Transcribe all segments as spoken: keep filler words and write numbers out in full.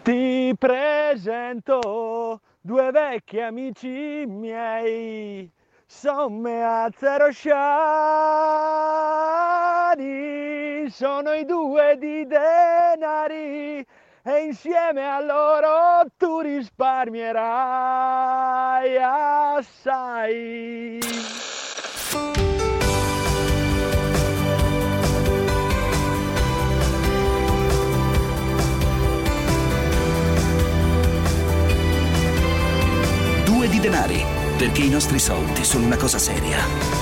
Ti presento due vecchi amici miei, Somme Rosciani, sono i due di denari e insieme a loro tu risparmierai assai. Di denari, perché i nostri soldi sono una cosa seria.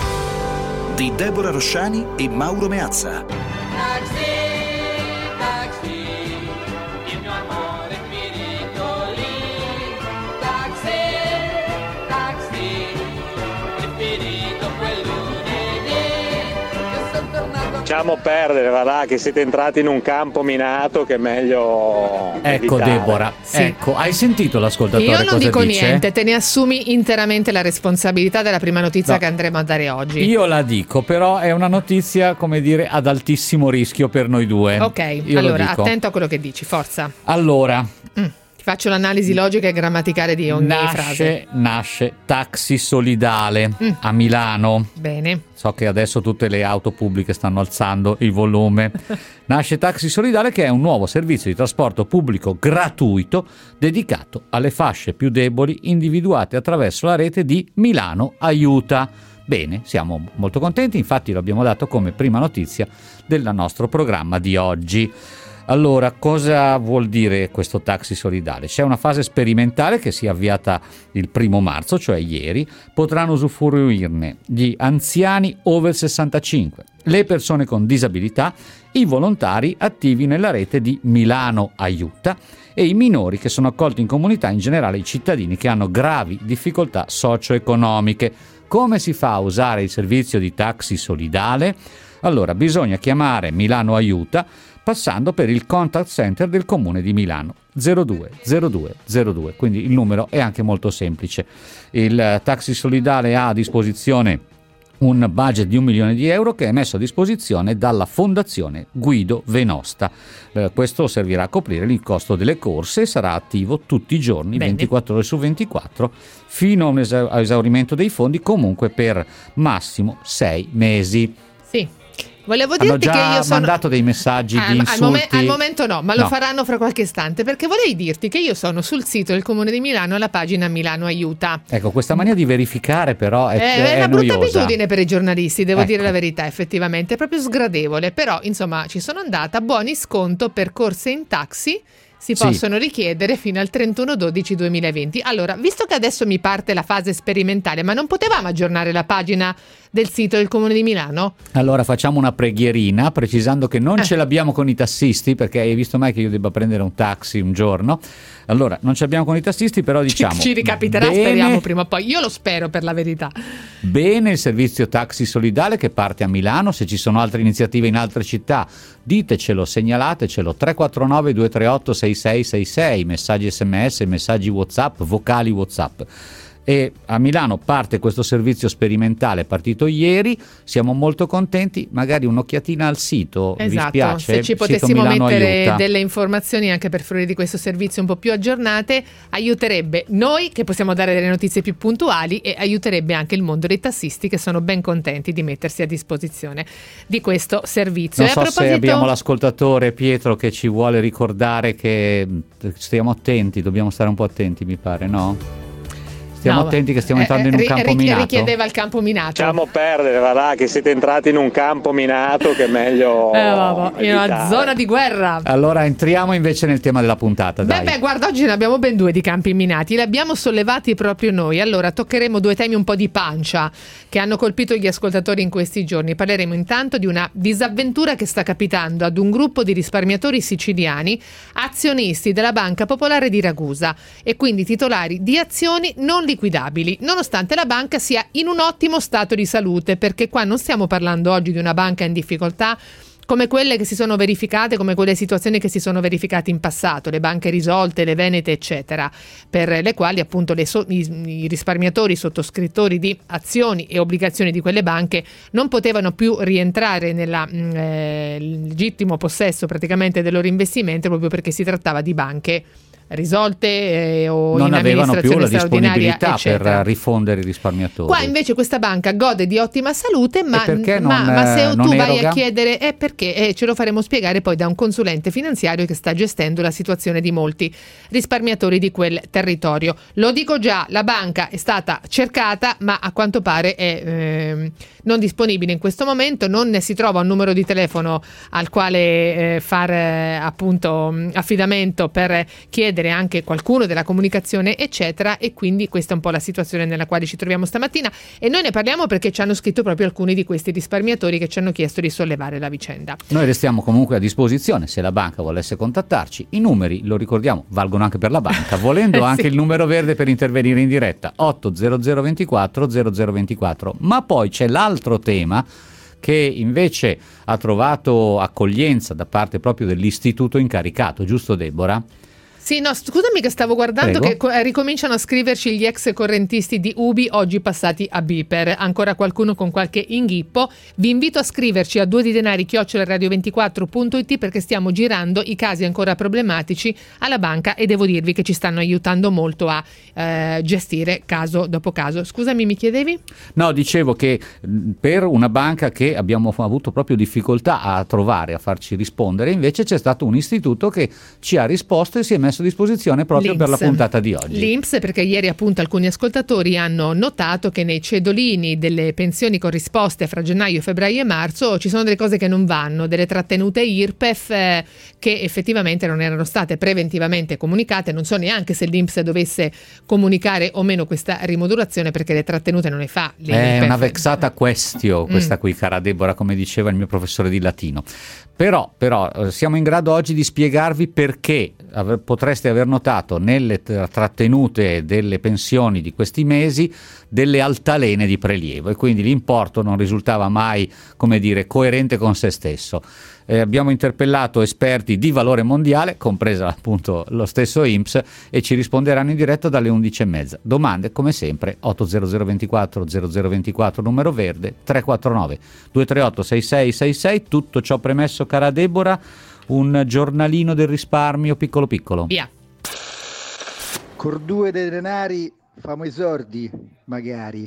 Di Deborah Rosciani e Mauro Meazza. Taxi, taxi, il mio amore finito lì. Taxi, taxi, è finito quel lunedì. Che sono tornato. Lasciamo perdere, va là, che siete entrati in un campo minato che è meglio Ecco evitare. Deborah, Sì. ecco, hai sentito l'ascoltatore Io cosa non dico dice? niente, te ne assumi interamente la responsabilità della prima notizia No. che andremo a dare oggi. Io la dico, però è una notizia, come dire, ad altissimo rischio per noi due. Ok, Io lo allora dico. attento a quello che dici, forza. Allora, Mm, Ti faccio l'analisi logica e grammaticale di ogni frase. nasce, nasce Taxi Solidale Mm. a Milano. Bene. So che adesso tutte le auto pubbliche stanno alzando il volume. Nasce Taxi Solidale, che è un nuovo servizio di trasporto pubblico gratuito dedicato alle fasce più deboli, individuate attraverso la rete di Milano Aiuta. Bene, siamo molto contenti, infatti lo abbiamo dato come prima notizia del nostro programma di oggi. Allora, cosa vuol dire questo Taxi Solidale? C'è una fase sperimentale che si è avviata il primo marzo, cioè ieri. Potranno usufruirne gli anziani over sessantacinque, le persone con disabilità, i volontari attivi nella rete di Milano Aiuta e i minori che sono accolti in comunità, in generale i cittadini che hanno gravi difficoltà socio-economiche. Come si fa a usare il servizio di Taxi Solidale? Allora, bisogna chiamare Milano Aiuta passando per il contact center del comune di Milano zero due zero due zero due, quindi il numero è anche molto semplice. Il Taxi Solidale ha a disposizione un budget di un milione di euro che è messo a disposizione dalla Fondazione Guido Venosta. Eh, questo servirà a coprire il costo delle corse e sarà attivo tutti i giorni, Bene. ventiquattro ore su ventiquattro, fino a un esa- a esaurimento dei fondi, comunque per massimo sei mesi. Sì. Volevo Hanno dirti già che io sono mandato dei messaggi Ah, di ma- insulti. al, momen- al momento no, ma lo No. faranno fra qualche istante, perché vorrei dirti che io sono sul sito del Comune di Milano alla pagina Milano Aiuta. Ecco, questa mania di verificare però è, Eh, è è una brutta noiosa. abitudine per i giornalisti, devo Ecco. dire la verità, effettivamente, è proprio sgradevole, però insomma ci sono andata, buoni sconto per corse in taxi. Si Sì. possono richiedere fino al trentuno dicembre duemilaventi. Allora, visto che adesso mi parte la fase sperimentale, ma non potevamo aggiornare la pagina del sito del Comune di Milano? Allora facciamo una preghierina precisando che non Eh. ce l'abbiamo con i tassisti, perché hai visto mai che io debba prendere un taxi un giorno. Allora non ce l'abbiamo con i tassisti, però diciamo ci, ci ricapiterà, bene, speriamo prima o poi. Io lo spero, per la verità. bene il servizio Taxi Solidale che parte a Milano. Se ci sono altre iniziative in altre città, ditecelo, segnalatecelo. Tre quattro nove due tre otto sei sei sei sei, messaggi sms, messaggi WhatsApp, vocali WhatsApp. E a Milano parte questo servizio sperimentale, è partito ieri, siamo molto contenti. Magari un'occhiatina al sito, vi Esatto, spiace? se ci Sito potessimo Milano mettere Aiuta. delle informazioni anche per fruire di questo servizio un po' più aggiornate, aiuterebbe noi che possiamo dare delle notizie più puntuali e aiuterebbe anche il mondo dei tassisti che sono ben contenti di mettersi a disposizione di questo servizio. Non E so a se proposito, abbiamo l'ascoltatore Pietro che ci vuole ricordare che stiamo attenti, dobbiamo stare un po' attenti, mi pare, no? Stiamo No, attenti che stiamo eh, entrando in un ri- campo ri- minato. richiedeva il campo minato. Lasciamo perdere, va là, che siete entrati in un campo minato che è meglio Eh, vabbè, in una evitare. zona di guerra. Allora entriamo invece nel tema della puntata, Beh, dai. beh, guarda, oggi ne abbiamo ben due di campi minati, li abbiamo sollevati proprio noi. Allora, toccheremo due temi un po' di pancia che hanno colpito gli ascoltatori in questi giorni. Parleremo intanto di una disavventura che sta capitando ad un gruppo di risparmiatori siciliani, azionisti della Banca Popolare di Ragusa e quindi titolari di azioni non liquidabili, nonostante la banca sia in un ottimo stato di salute, perché qua non stiamo parlando oggi di una banca in difficoltà come quelle che si sono verificate, come quelle situazioni che si sono verificate in passato, le banche risolte, le venete, eccetera, per le quali appunto le so- i, i risparmiatori sottoscrittori di azioni e obbligazioni di quelle banche non potevano più rientrare nel eh, legittimo possesso praticamente del loro investimento, proprio perché si trattava di banche risolte eh, o non in avevano più amministrazione la straordinaria, disponibilità eccetera. per rifondere i risparmiatori. Qua invece questa banca gode di ottima salute, ma, E perché ma, non, ma se eh, tu non vai eroga? a chiedere è perché eh, ce lo faremo spiegare poi da un consulente finanziario che sta gestendo la situazione di molti risparmiatori di quel territorio. Lo dico già, la banca è stata cercata, ma a quanto pare è eh, non disponibile in questo momento, non ne si trova un numero di telefono al quale eh, fare appunto affidamento per chiedere anche qualcuno della comunicazione eccetera, e quindi questa è un po' la situazione nella quale ci troviamo stamattina e noi ne parliamo perché ci hanno scritto proprio alcuni di questi risparmiatori che ci hanno chiesto di sollevare la vicenda. Noi restiamo comunque a disposizione se la banca volesse contattarci. I numeri, lo ricordiamo, valgono anche per la banca, volendo Eh, anche sì. il numero verde per intervenire in diretta, otto zero zero ventiquattro zero zero ventiquattro. Ma poi c'è l'altro tema che invece ha trovato accoglienza da parte proprio dell'istituto incaricato, giusto Deborah? Sì, no, scusami che stavo guardando Prego. che co- eh, ricominciano a scriverci gli ex correntisti di Ubi, oggi passati a Biper. Ancora qualcuno con qualche inghippo? Vi invito a scriverci a due di denari chiocciola radio ventiquattro punto it perché stiamo girando i casi ancora problematici alla banca e devo dirvi che ci stanno aiutando molto a eh, gestire caso dopo caso. Scusami, mi chiedevi? No, dicevo che mh, per una banca che abbiamo avuto proprio difficoltà a trovare, a farci rispondere, invece c'è stato un istituto che ci ha risposto e si è messo a disposizione proprio per la L'I N P S. puntata di oggi. L'I N P S, perché ieri appunto alcuni ascoltatori hanno notato che nei cedolini delle pensioni corrisposte fra gennaio, febbraio e marzo ci sono delle cose che non vanno, delle trattenute I R P E F eh, che effettivamente non erano state preventivamente comunicate. Non so neanche se l'I N P S dovesse comunicare o meno questa rimodulazione perché le trattenute non le fa l'I R P E F. È una vexata questio questa Mm. qui, cara Deborah, come diceva il mio professore di latino. Però, però eh, siamo in grado oggi di spiegarvi perché aver- potreste aver notato nelle t- trattenute delle pensioni di questi mesi delle altalene di prelievo e quindi l'importo non risultava mai, come dire, coerente con se stesso. Eh, abbiamo interpellato esperti di valore mondiale, compresa appunto lo stesso I N P S, e ci risponderanno in diretta dalle undici e mezza. Domande come sempre otto zero zero ventiquattro zero zero ventiquattro numero verde, tre quattro nove due tre otto sei sei sei sei. Tutto ciò premesso, cara Deborah, un giornalino del risparmio piccolo piccolo. Via. Cor due dei denari famo i sordi, magari.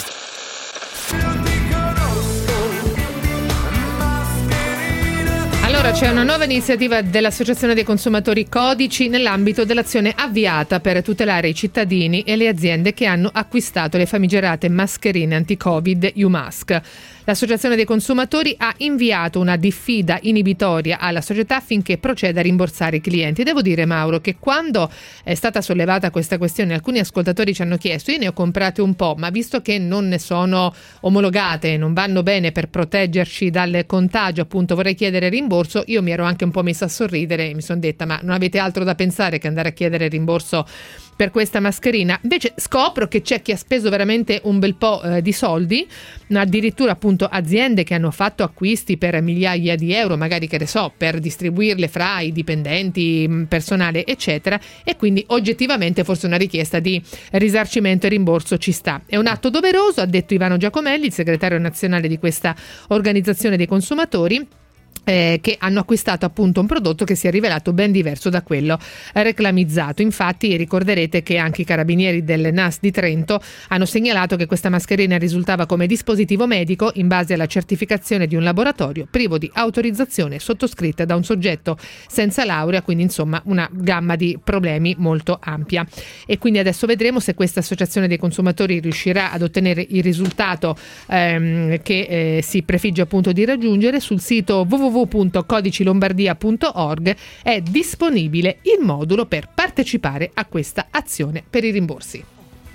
Allora c'è una nuova iniziativa dell'Associazione dei Consumatori Codici nell'ambito dell'azione avviata per tutelare i cittadini e le aziende che hanno acquistato le famigerate mascherine anti-Covid U-Mask. L'Associazione dei Consumatori ha inviato una diffida inibitoria alla società affinché proceda a rimborsare i clienti. Devo dire, Mauro, che quando è stata sollevata questa questione alcuni ascoltatori ci hanno chiesto, io ne ho comprate un po', ma visto che non ne sono omologate, non vanno bene per proteggerci dal contagio, appunto vorrei chiedere rimborso. Io mi ero anche un po' messa a sorridere e mi sono detta, ma non avete altro da pensare che andare a chiedere rimborso per questa mascherina? Invece scopro che c'è chi ha speso veramente un bel po' eh, di soldi, addirittura appunto aziende che hanno fatto acquisti per migliaia di euro, magari, che ne so, per distribuirle fra i dipendenti, mh, personale eccetera, e quindi oggettivamente forse una richiesta di risarcimento e rimborso ci sta. È un atto doveroso, ha detto Ivano Giacomelli, il segretario nazionale di questa organizzazione dei consumatori, Eh, che hanno acquistato appunto un prodotto che si è rivelato ben diverso da quello reclamizzato. Infatti ricorderete che anche i carabinieri del N A S di Trento hanno segnalato che questa mascherina risultava come dispositivo medico in base alla certificazione di un laboratorio privo di autorizzazione sottoscritta da un soggetto senza laurea, quindi insomma una gamma di problemi molto ampia. E quindi adesso vedremo se questa associazione dei consumatori riuscirà ad ottenere il risultato ehm, che eh, si prefigge appunto di raggiungere. Sul sito w w w punto codici lombardia punto org è disponibile il modulo per partecipare a questa azione per i rimborsi.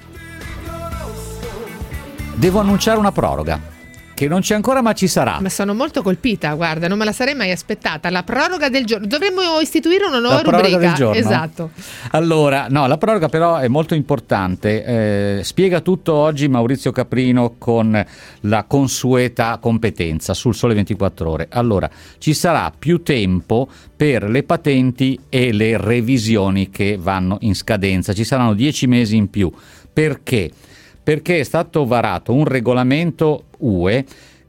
Devo annunciare una proroga che non c'è ancora, ma ci sarà. Ma sono molto colpita, guarda, non me la sarei mai aspettata. La proroga del giorno. Dovremmo istituire una nuova La proroga rubrica. del giorno. Esatto. Allora, no, la proroga però è molto importante. Eh, spiega tutto oggi Maurizio Caprino con la consueta competenza sul Sole ventiquattro Ore. Allora, ci sarà più tempo per le patenti e le revisioni che vanno in scadenza. Ci saranno dieci mesi in più. Perché? Perché è stato varato un regolamento U E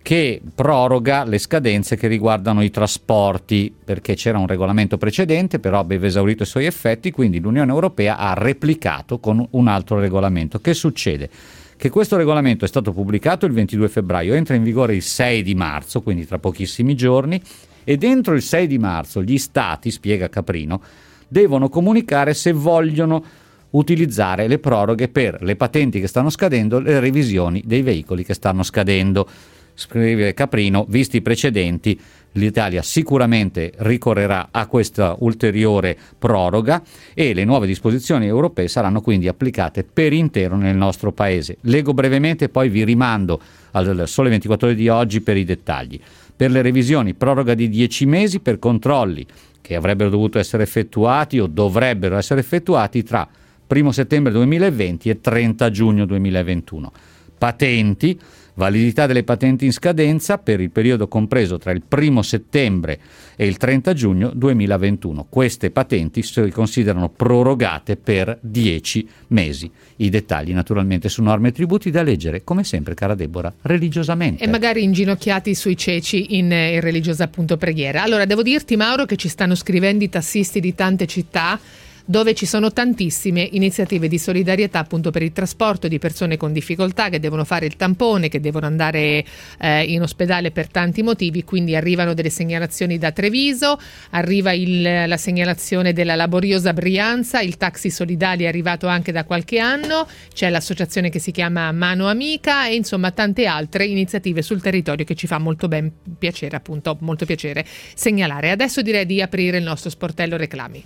che proroga le scadenze che riguardano i trasporti, perché c'era un regolamento precedente, però aveva esaurito i suoi effetti, quindi l'Unione Europea ha replicato con un altro regolamento. Che succede? Che questo regolamento è stato pubblicato il ventidue febbraio, entra in vigore il sei di marzo, quindi tra pochissimi giorni, e dentro il sei di marzo gli stati, spiega Caprino, devono comunicare se vogliono utilizzare le proroghe per le patenti che stanno scadendo, le revisioni dei veicoli che stanno scadendo. Scrive Caprino, visti i precedenti, l'Italia sicuramente ricorrerà a questa ulteriore proroga e le nuove disposizioni europee saranno quindi applicate per intero nel nostro paese. Leggo brevemente, poi vi rimando al Sole ventiquattro Ore di oggi per i dettagli. Per le revisioni, proroga di dieci mesi per controlli che avrebbero dovuto essere effettuati o dovrebbero essere effettuati tra primo settembre duemilaventi e trenta giugno duemilaventuno. Patenti, validità delle patenti in scadenza per il periodo compreso tra il primo settembre e il trenta giugno duemilaventuno. Queste patenti si considerano prorogate per dieci mesi. I dettagli naturalmente su norme e tributi da leggere, come sempre, cara Deborah, religiosamente. E magari inginocchiati sui ceci in, in religiosa appunto preghiera. Allora, devo dirti, Mauro, che ci stanno scrivendo i tassisti di tante città dove ci sono tantissime iniziative di solidarietà appunto per il trasporto di persone con difficoltà che devono fare il tampone, che devono andare eh, in ospedale per tanti motivi, quindi arrivano delle segnalazioni da Treviso, arriva il, la segnalazione della laboriosa Brianza, il taxi solidale è arrivato anche da qualche anno, c'è l'associazione che si chiama Mano Amica e insomma tante altre iniziative sul territorio che ci fa molto ben piacere, appunto molto piacere segnalare. Adesso direi di aprire il nostro sportello reclami.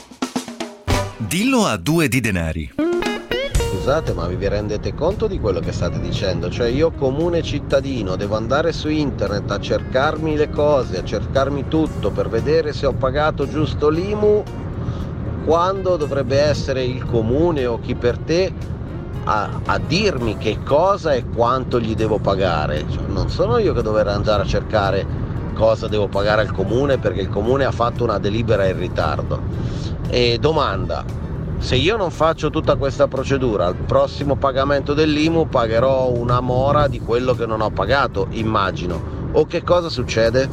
Dillo a due di denari. Scusate, ma vi rendete conto di quello che state dicendo? Cioè io comune cittadino devo andare su internet a cercarmi le cose, a cercarmi tutto per vedere se ho pagato giusto l'I M U, quando dovrebbe essere il comune o chi per te a, a dirmi che cosa e quanto gli devo pagare. Cioè, non sono io che dovrei andare a cercare cosa devo pagare al comune perché il comune ha fatto una delibera in ritardo. E domanda, se io non faccio tutta questa procedura, al prossimo pagamento dell'I M U pagherò una mora di quello che non ho pagato, immagino. O che cosa succede?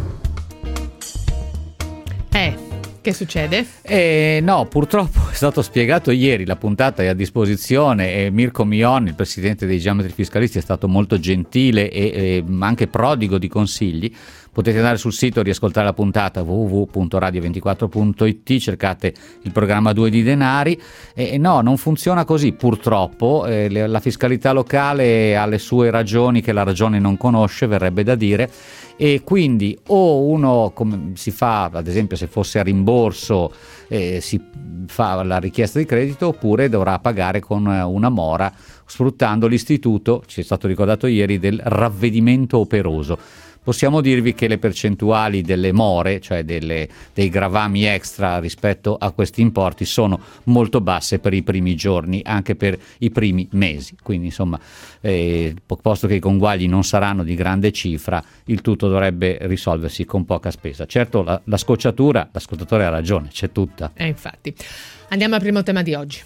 Eh, che succede? Eh, no, purtroppo è stato spiegato ieri, la puntata è a disposizione e Mirko Mion, il presidente dei Geometri Fiscalisti, è stato molto gentile e eh, anche prodigo di consigli. Potete andare sul sito e riascoltare la puntata w w w punto radio ventiquattro punto i t, cercate il programma due di denari e no, non funziona così purtroppo, eh, la fiscalità locale ha le sue ragioni che la ragione non conosce, verrebbe da dire, e quindi o uno come si fa, ad esempio se fosse a rimborso eh, si fa la richiesta di credito, oppure dovrà pagare con una mora sfruttando l'istituto, ci è stato ricordato ieri, del ravvedimento operoso. Possiamo dirvi che le percentuali delle more, cioè delle, dei gravami extra rispetto a questi importi, sono molto basse per i primi giorni, anche per i primi mesi. Quindi insomma, eh, posto che i conguagli non saranno di grande cifra, il tutto dovrebbe risolversi con poca spesa. Certo, la, la scocciatura, l'ascoltatore ha ragione, c'è tutta. Eh, infatti. Andiamo al primo tema di oggi.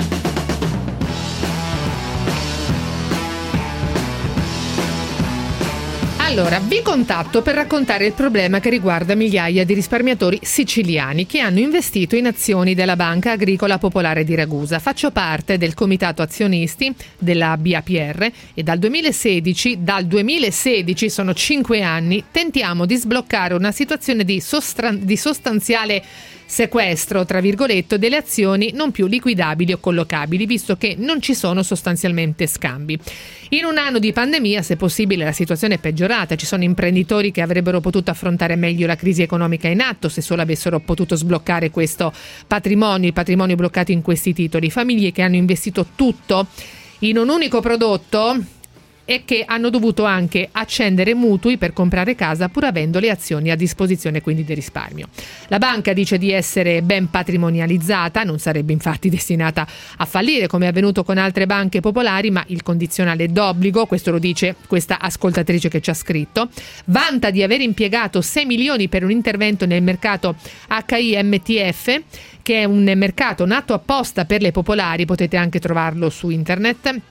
Allora, vi contatto per raccontare il problema che riguarda migliaia di risparmiatori siciliani che hanno investito in azioni della Banca Agricola Popolare di Ragusa. Faccio parte del comitato azionisti della B A P R e dal duemilasedici, dal duemilasedici, sono cinque anni, tentiamo di sbloccare una situazione di, sostra- di sostanziale sequestro, tra virgolette, delle azioni non più liquidabili o collocabili, visto che non ci sono sostanzialmente scambi. In un anno di pandemia, se possibile, la situazione è peggiorata. Ci sono imprenditori che avrebbero potuto affrontare meglio la crisi economica in atto se solo avessero potuto sbloccare questo patrimonio, il patrimonio bloccato in questi titoli. Famiglie che hanno investito tutto in un unico prodotto e che hanno dovuto anche accendere mutui per comprare casa pur avendo le azioni a disposizione, quindi di risparmio. La banca dice di essere ben patrimonializzata, non sarebbe infatti destinata a fallire come è avvenuto con altre banche popolari, ma il condizionale d'obbligo, questo lo dice questa ascoltatrice che ci ha scritto, vanta di aver impiegato sei milioni per un intervento nel mercato H I M T F, che è un mercato nato apposta per le popolari, potete anche trovarlo su internet,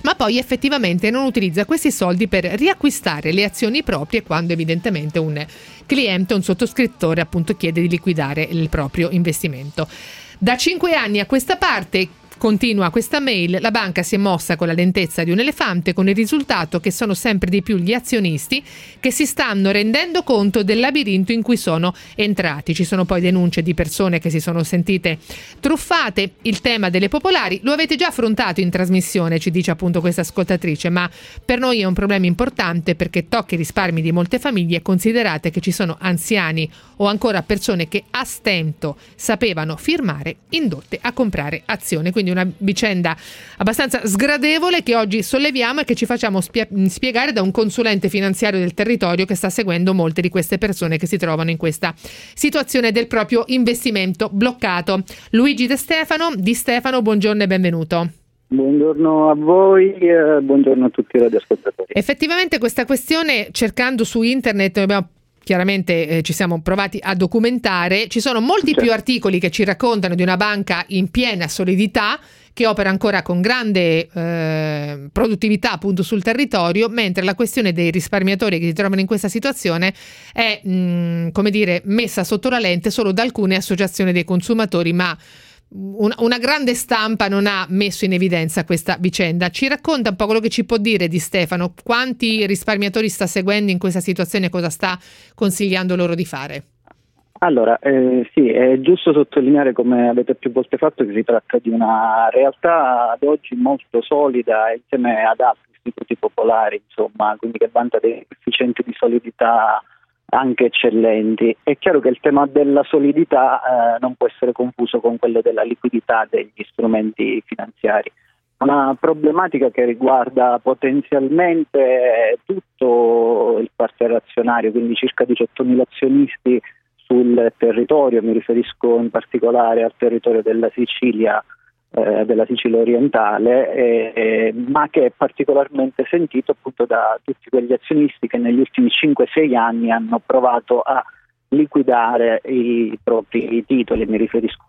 ma poi effettivamente non utilizza questi soldi per riacquistare le azioni proprie quando evidentemente un cliente, un sottoscrittore appunto chiede di liquidare il proprio investimento. Da cinque anni a questa parte, continua questa mail, la banca si è mossa con la lentezza di un elefante, con il risultato che sono sempre di più gli azionisti che si stanno rendendo conto del labirinto in cui sono entrati. Ci sono poi denunce di persone che si sono sentite truffate. Il tema delle popolari lo avete già affrontato in trasmissione, ci dice appunto questa ascoltatrice, ma per noi è un problema importante perché tocca i risparmi di molte famiglie. Considerate che ci sono anziani o ancora persone che a stento sapevano firmare, indotte a comprare azioni. Quindi una vicenda abbastanza sgradevole che oggi solleviamo e che ci facciamo spie- spiegare da un consulente finanziario del territorio che sta seguendo molte di queste persone che si trovano in questa situazione del proprio investimento bloccato. Luigi De Stefano, Di Stefano, buongiorno e benvenuto. Buongiorno a voi, eh, buongiorno a tutti i radioascoltatori. Effettivamente questa questione, cercando su internet, abbiamo chiaramente eh, ci siamo provati a documentare, ci sono molti certo. più articoli che ci raccontano di una banca in piena solidità che opera ancora con grande eh, produttività appunto sul territorio, mentre la questione dei risparmiatori che si trovano in questa situazione è mh, come dire messa sotto la lente solo da alcune associazioni dei consumatori, ma una, una grande stampa non ha messo in evidenza questa vicenda. Ci racconta un po' quello che ci può dire Di Stefano, quanti risparmiatori sta seguendo in questa situazione e cosa sta consigliando loro di fare? Allora, eh, sì, è giusto sottolineare, come avete più volte fatto, che si tratta di una realtà ad oggi molto solida insieme ad altri istituti popolari, insomma, quindi che vanta dei coefficienti di solidità anche eccellenti. È chiaro che il tema della solidità eh, non può essere confuso con quello della liquidità degli strumenti finanziari. Una problematica che riguarda potenzialmente tutto il parterre azionario, quindi circa diciottomila azionisti sul territorio, mi riferisco in particolare al territorio della Sicilia, eh, della Sicilia orientale, eh, ma che è particolarmente sentito appunto da tutti quegli azionisti che negli ultimi cinque sei anni hanno provato a liquidare i propri titoli, mi riferisco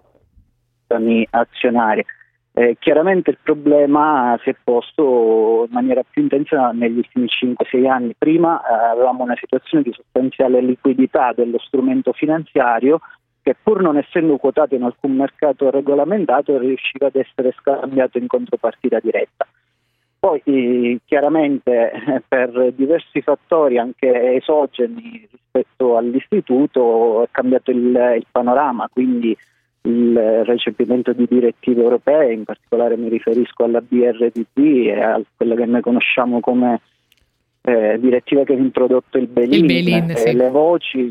ai azionari. Eh, chiaramente il problema si è posto in maniera più intensa negli ultimi cinque sei anni. Prima eh, avevamo una situazione di sostanziale liquidità dello strumento finanziario che, pur non essendo quotato in alcun mercato regolamentato, riusciva ad essere scambiato in contropartita diretta. Poi eh, chiaramente eh, per diversi fattori anche esogeni rispetto all'istituto è cambiato il, il panorama, quindi il recepimento di direttive europee, in particolare mi riferisco alla B R D D e a quella che noi conosciamo come eh, direttiva che ha introdotto il bail-in, il bail-in eh, sì. Le voci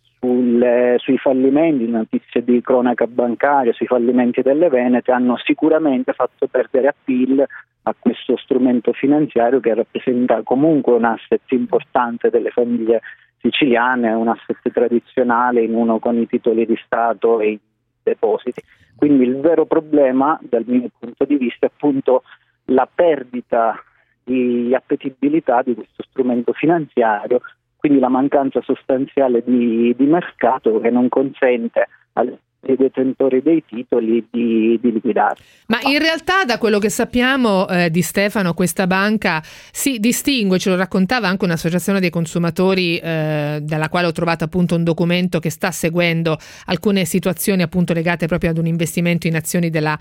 sul, sui fallimenti, notizie di cronaca bancaria, sui fallimenti delle Venete hanno sicuramente fatto perdere appeal a questo strumento finanziario che rappresenta comunque un asset importante delle famiglie siciliane, un asset tradizionale in uno con i titoli di Stato e i depositi. Quindi il vero problema dal mio punto di vista è appunto la perdita di appetibilità di questo strumento finanziario, quindi la mancanza sostanziale di, di mercato che non consente ai detentori dei titoli di, di liquidare. Ma in realtà, da quello che sappiamo eh, Di Stefano, questa banca si distingue, ce lo raccontava anche un'associazione dei consumatori eh, dalla quale ho trovato appunto un documento che sta seguendo alcune situazioni appunto legate proprio ad un investimento in azioni della,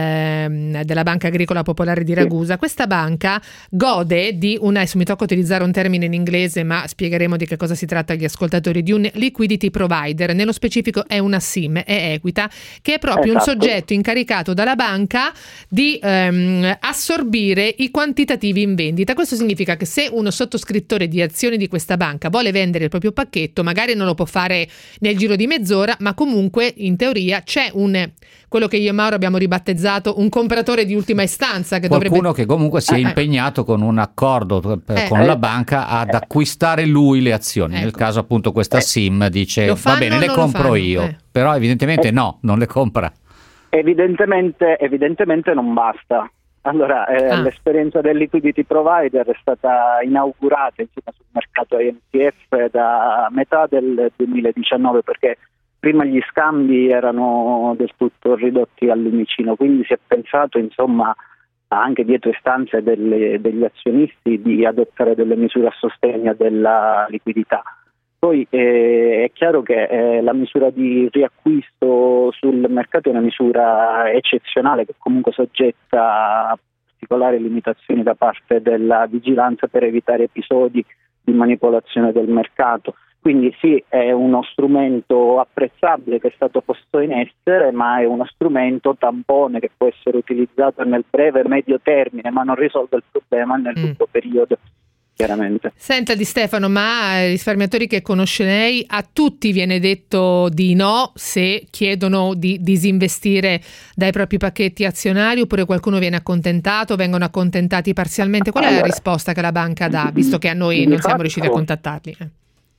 eh, della Banca Agricola Popolare di Ragusa. Sì. Questa banca gode di una, adesso mi tocca utilizzare un termine in inglese ma spiegheremo di che cosa si tratta agli ascoltatori, di un liquidity provider, nello specifico è una S I M, è Equita, che è proprio esatto. un soggetto incaricato dalla banca di ehm, assorbire i quantitativi in vendita. Questo significa che se uno sottoscrittore di azioni di questa banca vuole vendere il proprio pacchetto, magari non lo può fare nel giro di mezz'ora, ma comunque in teoria c'è un, quello che io e Mauro abbiamo ribattezzato, un compratore di ultima istanza che qualcuno dovrebbe... che comunque si è eh, impegnato con un accordo eh, con eh, la banca ad acquistare lui le azioni. Ecco. Nel caso appunto questa S I M dice va bene, le non compro io, eh. però evidentemente no, non le compra. Evidentemente, evidentemente non basta. Allora, eh, ah. l'esperienza del liquidity provider è stata inaugurata insomma, sul mercato I M T F da metà del duemiladiciannove, perché prima gli scambi erano del tutto ridotti al lumicino, quindi si è pensato insomma anche dietro istanze delle, degli azionisti di adottare delle misure a sostegno della liquidità. Poi eh, è chiaro che eh, la misura di riacquisto sul mercato è una misura eccezionale che comunque soggetta a particolari limitazioni da parte della vigilanza per evitare episodi di manipolazione del mercato. Quindi sì, è uno strumento apprezzabile che è stato posto in essere, ma è uno strumento tampone che può essere utilizzato nel breve e medio termine, ma non risolve il problema nel Mm. lungo periodo, chiaramente. Senta Di Stefano, ma ai risparmiatori che conosce lei, a tutti viene detto di no se chiedono di disinvestire dai propri pacchetti azionari, oppure qualcuno viene accontentato, vengono accontentati parzialmente? Qual è la Allora, risposta che la banca dà, visto che a noi di non siamo fatto- riusciti a contattarli? Eh.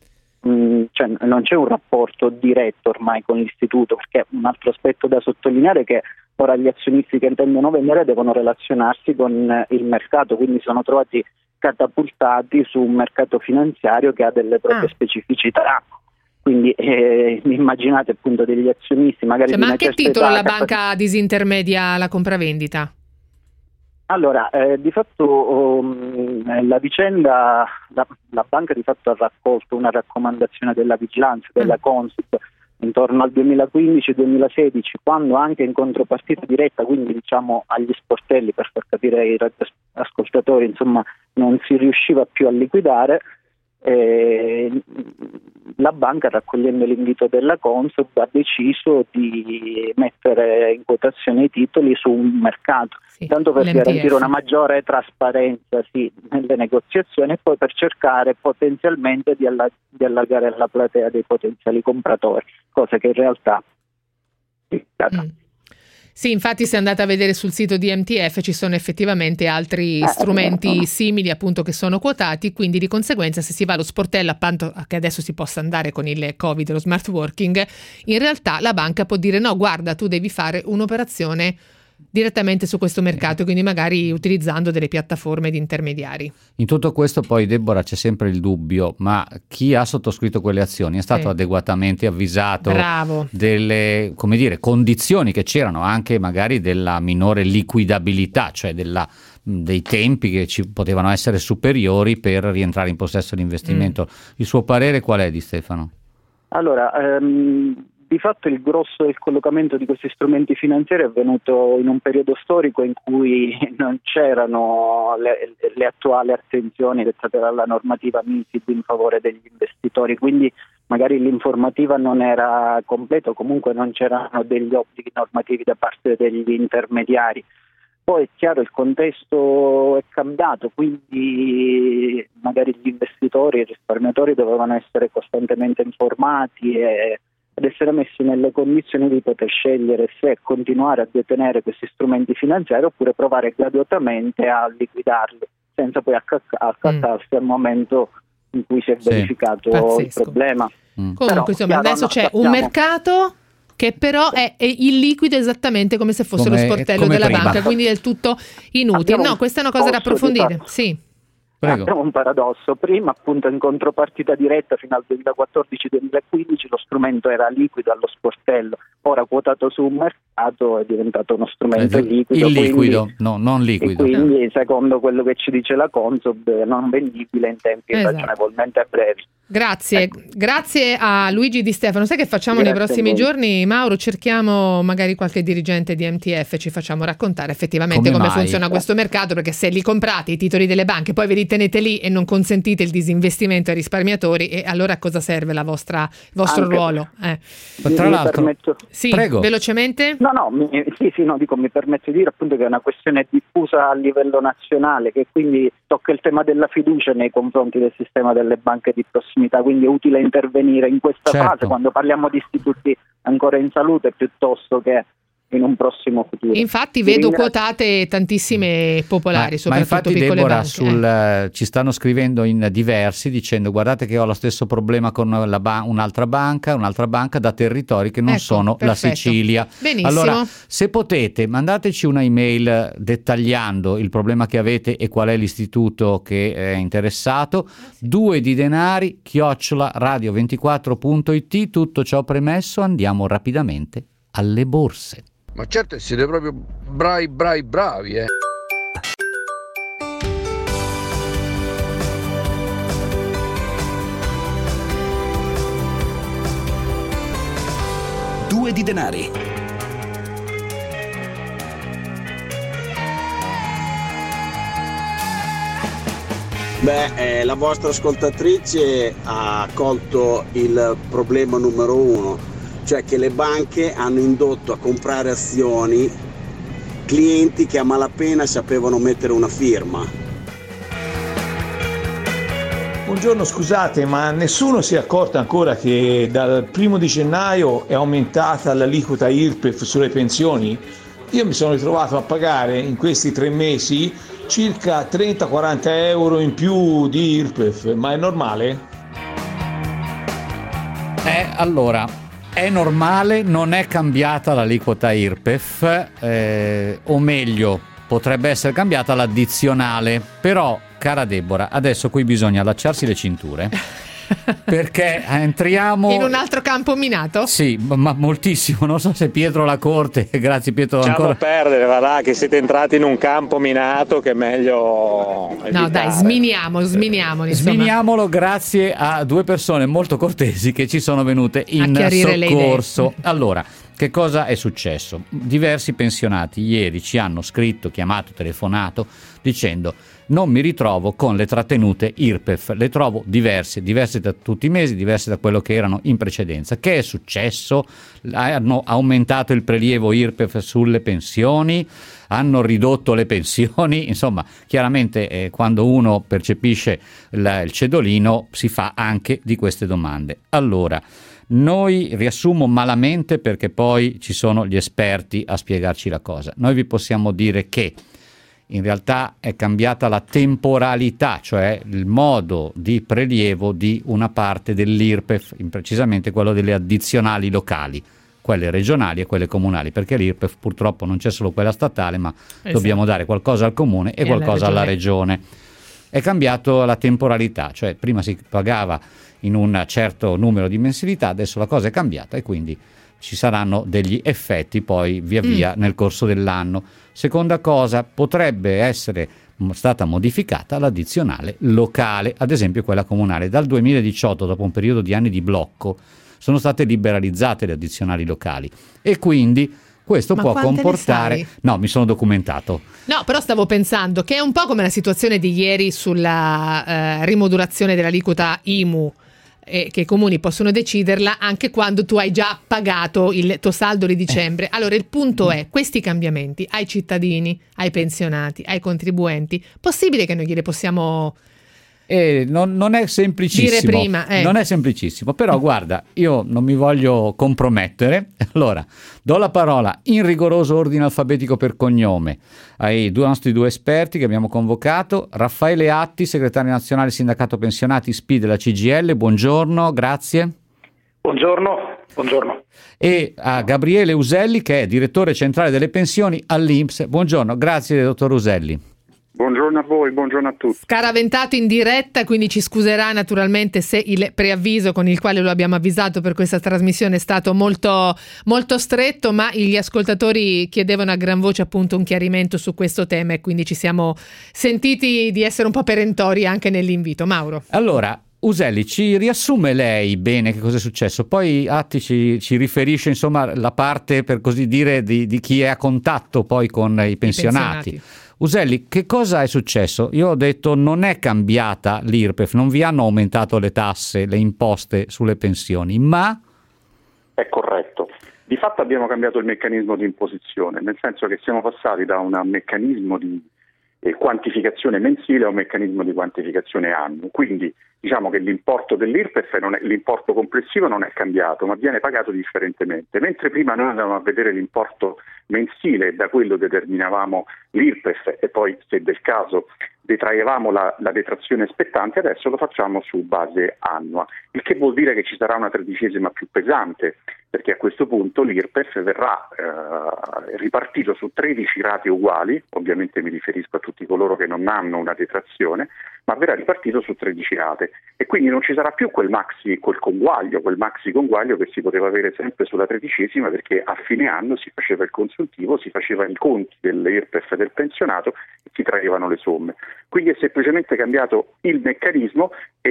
Mm, cioè, non c'è un rapporto diretto ormai con l'istituto, perché un altro aspetto da sottolineare è che ora gli azionisti che intendono vendere devono relazionarsi con eh, il mercato, quindi sono trovati catapultati su un mercato finanziario che ha delle proprie Ah. specificità. Quindi eh, immaginate appunto degli azionisti magari Cioè, di ma a una che certa titolo età, la capaci- banca disintermedia la compravendita? Allora, eh, di fatto um, la vicenda, la, la banca di fatto ha raccolto una raccomandazione della vigilanza, della Mm. Consip, intorno al duemilaquindici duemilasedici, quando anche in contropartita diretta, quindi diciamo agli sportelli, per far capire ai ascoltatori, insomma, non si riusciva più a liquidare, eh, la banca, raccogliendo l'invito della Consip, ha deciso di mettere in quotazione i titoli su un mercato, Sì, tanto per l'M T F. garantire una maggiore trasparenza sì, nelle negoziazioni e poi per cercare potenzialmente di, alla- di allargare la platea dei potenziali compratori, cosa che in realtà è stata. Mm. Sì, infatti se andate a vedere sul sito di M T F ci sono effettivamente altri Eh, strumenti eh, simili appunto che sono quotati, quindi di conseguenza se si va allo sportello, appunto che adesso si possa andare con il Covid e lo smart working, in realtà la banca può dire no, guarda, tu devi fare un'operazione direttamente su questo mercato, quindi magari utilizzando delle piattaforme di intermediari. In tutto questo poi, Deborah, c'è sempre il dubbio, ma chi ha sottoscritto quelle azioni è stato Sì. adeguatamente avvisato Bravo. delle, come dire, condizioni che c'erano, anche magari della minore liquidabilità, cioè della, dei tempi che ci potevano essere superiori per rientrare in possesso dell'investimento. Mm. Il suo parere qual è, Di Stefano? Allora, ehm, di fatto il grosso del collocamento di questi strumenti finanziari è avvenuto in un periodo storico in cui non c'erano le, le attuali attenzioni dettate dalla normativa MiFID in favore degli investitori, quindi magari l'informativa non era completa o comunque non c'erano degli obblighi normativi da parte degli intermediari. Poi è chiaro, il contesto è cambiato, quindi magari gli investitori e i risparmiatori dovevano essere costantemente informati e ed essere messi nelle condizioni di poter scegliere se continuare a detenere questi strumenti finanziari oppure provare gradualmente a liquidarli, senza poi accacc- accattarsi mm. al momento in cui si è Sì. verificato Pazzesco. il problema. Mm. Comunque Però, insomma chiaro, adesso no, c'è sappiamo- un mercato che però è, è illiquido esattamente come se fosse Come- lo sportello come della prima. banca, quindi del tutto inutile. Abbiamo No, un questa è una cosa da corso di approfondire. fatto. Sì. Prego. Abbiamo un paradosso: prima appunto in contropartita diretta fino al duemilaquattordici duemilaquindici lo strumento era liquido allo sportello, ora quotato su un mercato è diventato uno strumento liquido. Illiquido, quindi- no, non E liquido. quindi secondo quello che ci dice la Consob non vendibile in tempi Esatto. ragionevolmente brevi. Grazie, Ecco. grazie a Luigi Di Stefano. Sai che facciamo nei Grazie a prossimi voi. giorni, Mauro? Cerchiamo magari qualche dirigente di M T F, ci facciamo raccontare effettivamente Come come, mai? funziona questo mercato, perché se li comprate i titoli delle banche, poi ve li tenete lì e non consentite il disinvestimento ai risparmiatori, e allora a cosa serve la vostra, il vostro Anche- ruolo? Eh. Ma tra Mi l'altro, permetto- Sì, Prego. velocemente? No, no, mi, sì, sì, no, dico, mi permetto di dire appunto che è una questione diffusa a livello nazionale, che quindi tocca il tema della fiducia nei confronti del sistema delle banche di prossimità, quindi è utile intervenire in questa Certo. fase quando parliamo di istituti ancora in salute piuttosto che in un prossimo futuro. Infatti Vi vedo ringrazio. quotate tantissime popolari, Ma, ma soprattutto infatti, piccole Deborah, banche. sul, eh. eh, ci stanno scrivendo in diversi dicendo: guardate che ho lo stesso problema con la ba- un'altra banca, un'altra banca da territori che non Ecco, sono la perfetto. Sicilia. Benissimo. Allora, se potete, mandateci una email dettagliando il problema che avete e qual è l'istituto che è interessato. Due di denari chiocciola radio ventiquattro punto it. Tutto ciò premesso, andiamo rapidamente alle borse. Ma certo siete proprio bravi, bravi, bravi, eh. due di denari. Beh, eh, la vostra ascoltatrice ha colto il problema numero uno, cioè che le banche hanno indotto a comprare azioni clienti che a malapena sapevano mettere una firma. Buongiorno, scusate, ma nessuno si è accorto ancora che dal primo di gennaio è aumentata l'aliquota I R P E F sulle pensioni? Io mi sono ritrovato a pagare in questi tre mesi circa trenta quaranta euro in più di I R P E F, ma è normale? Eh, allora, è normale, non è cambiata l'aliquota I R P E F, eh, o meglio, potrebbe essere cambiata l'addizionale, però, cara Deborah, adesso qui bisogna allacciarsi le cinture. Perché entriamo in un altro campo minato? Sì, ma moltissimo. Non so se Pietro la Corte, grazie Pietro. Lasciamo ancora perdere, va là, che siete entrati in un campo minato che è meglio evitare. No dai, sminiamo, sminiamo insomma. Sminiamolo grazie a due persone molto cortesi che ci sono venute in soccorso. Allora, che cosa è successo? Diversi pensionati ieri ci hanno scritto, chiamato, telefonato dicendo: non mi ritrovo con le trattenute I R P E F, le trovo diverse, diverse da tutti i mesi, diverse da quello che erano in precedenza. Che è successo? Hanno aumentato il prelievo I R P E F sulle pensioni? Hanno ridotto le pensioni? Insomma, chiaramente eh, quando uno percepisce la, il cedolino si fa anche di queste domande. Allora, noi riassumo malamente perché poi ci sono gli esperti a spiegarci la cosa. Noi vi possiamo dire che in realtà è cambiata la temporalità, cioè il modo di prelievo di una parte dell'I R P E F, precisamente quello delle addizionali locali, quelle regionali e quelle comunali, perché l'I R P E F purtroppo non c'è solo quella statale, ma esatto, dobbiamo dare qualcosa al comune e, e qualcosa alla regione. alla regione. È cambiato la temporalità, cioè prima si pagava in un certo numero di mensilità, adesso la cosa è cambiata e quindi ci saranno degli effetti poi via via mm. nel corso dell'anno. Seconda cosa, potrebbe essere stata modificata l'addizionale locale, ad esempio quella comunale. Dal duemiladiciotto, dopo un periodo di anni di blocco, sono state liberalizzate le addizionali locali e quindi questo Ma può comportare... No, mi sono documentato. No, però stavo pensando che è un po' come la situazione di ieri sulla eh, rimodulazione dell'aliquota I M U, eh, che i comuni possono deciderla anche quando tu hai già pagato il tuo saldo di dicembre. Eh. Allora il punto è, questi cambiamenti ai cittadini, ai pensionati, ai contribuenti, possibile che noi gliele possiamo... Eh, non, non è semplicissimo, dire prima, eh. non è semplicissimo, però guarda, io non mi voglio compromettere, allora do la parola in rigoroso ordine alfabetico per cognome ai due nostri due esperti che abbiamo convocato. Raffaele Atti, segretario nazionale Sindacato Pensionati S P I della C G I L, buongiorno, grazie. Buongiorno, buongiorno. E a Gabriele Uselli, che è direttore centrale delle pensioni all'I N P S, buongiorno, grazie dottor Uselli. Buongiorno a voi, buongiorno a tutti. Scaraventato in diretta, quindi ci scuserà naturalmente se il preavviso con il quale lo abbiamo avvisato per questa trasmissione è stato molto, molto stretto, ma gli ascoltatori chiedevano a gran voce appunto un chiarimento su questo tema e quindi ci siamo sentiti di essere un po' perentori anche nell'invito. Mauro. Allora, Uselli, ci riassume lei bene che cosa è successo? Poi Atti ci, ci riferisce insomma la parte, per così dire, di, di chi è a contatto poi con i pensionati. I pensionati. Uselli, che cosa è successo? Io ho detto non è cambiata l'I R P E F, non vi hanno aumentato le tasse, le imposte sulle pensioni, ma... È corretto. Di fatto abbiamo cambiato il meccanismo di imposizione, nel senso che siamo passati da un meccanismo di eh, quantificazione mensile a un meccanismo di quantificazione annuo. Quindi diciamo che l'importo dell'I R P E F, non è, l'importo complessivo non è cambiato, ma viene pagato differentemente. Mentre prima noi andavamo a vedere l'importo mensile e da quello determinavamo l'I R P E F e poi, se del caso, detraevamo la, la detrazione spettante, adesso lo facciamo su base annua, il che vuol dire che ci sarà una tredicesima più pesante, perché a questo punto l'I R P E F verrà eh, ripartito su tredici rate uguali, ovviamente mi riferisco a tutti coloro che non hanno una detrazione, ma verrà ripartito su tredici rate e quindi non ci sarà più quel maxi, quel conguaglio, quel maxi conguaglio che si poteva avere sempre sulla tredicesima, perché a fine anno si faceva il consuntivo, si faceva i conti dell'I R P E F del pensionato e si traevano le somme. Quindi è semplicemente cambiato il meccanismo e